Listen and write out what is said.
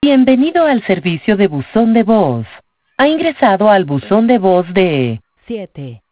Bienvenido al servicio de buzón de voz. Ha ingresado al buzón de voz de 7